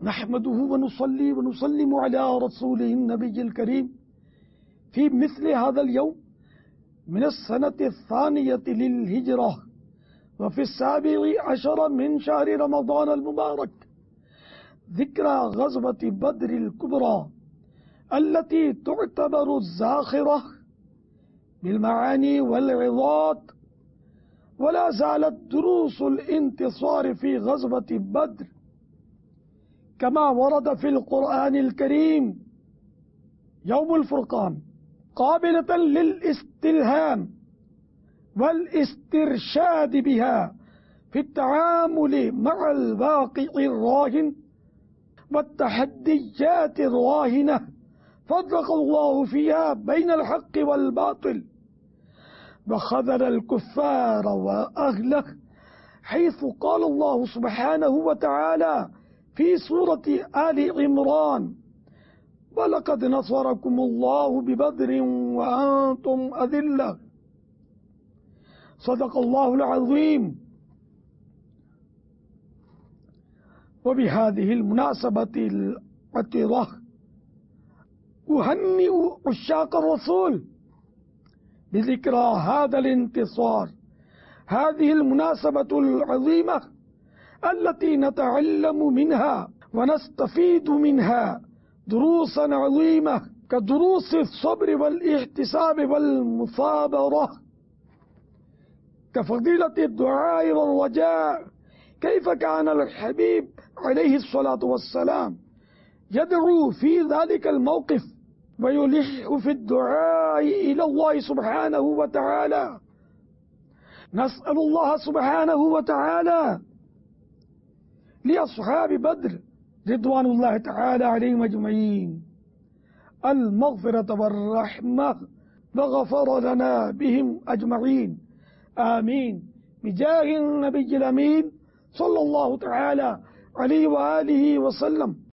नहमदुहु व नुसल्ली व नुसल्लिमु अला रसूलिहिन नबिय्यिल करीम फी मिस्लि हाज़ल यौम मिन अस्सनति अस्सानियति लिल हिजरा व फी अस्साबि'i अशर मिन शहरि रमज़ान अल मुबारक ज़िक्र ग़ज़वति बद्रिल कुबरा अल्लती तुअतबरु ज़ाख़िरा बिल मआनी वल इज़ात वला ज़ालत दुरूसुल इंतिसार फी ग़ज़वति बद्र कमा वरद फिल क़ुरआनिल करीम यौमुल फ़ुरक़ान क़ाबिलतन लिल इस्तिल्हाम वल इस्तिरशाद बिहा फी तआमुल मअल वाक़िइर राहिन वत्तहद्दियात राहिना फ़र्रक़ल्लाहु फ़ीहा बैनल हक़्क़ि वल बातिल वख़ज़ल अल कुफ़्फ़ार व अहलह हैसु क़ाल अल्लाहु सुब्हानहु व तआला फी सूरति आलि इमरान वलक़द नसरकुमुल्लाहु बिबद्रिन व अंतुम अज़िल्ला सदक़ल्लाहुल अज़ीम। व बिहादिहिल मुनासबतिल अतिरा उहन्निउ उश्शाक़ रसूल बिज़िक्रा हाज़ल इंतिसार हाज़िहिल मुनासबतुल अज़ीमा अल्लती नतअल्लमु मिनहा व नस्तफ़ीदु मिनहा दुरूसन अज़ीमा कदुरूसि सब्र वल इहतिसाब वल मुसाबरा कफ़ज़ीलति दुआ वल रजा कैफ़ कान अल हबीब अलैहिस्सलातु वस्सलाम यदअू फ़ी ज़ालिकल मौक़िफ़ व युलिह्हु फ़ी दुआ इला अल्लाह सुब्हानहु व तआला नस्अलुल्लाह सुब्हानहु व तआला लिअस्हाब बद्र रिद्वानुल्लाह तआला अलैहिम अजमईन अल मग़फ़िरत वर रहमह व ग़फ़र लना बिहिम अजमईन आमीन बिजाहिन नबिय्यिल अमीन सल्लल्लाहु तआला अलैहि व आलिहि व सल्लम।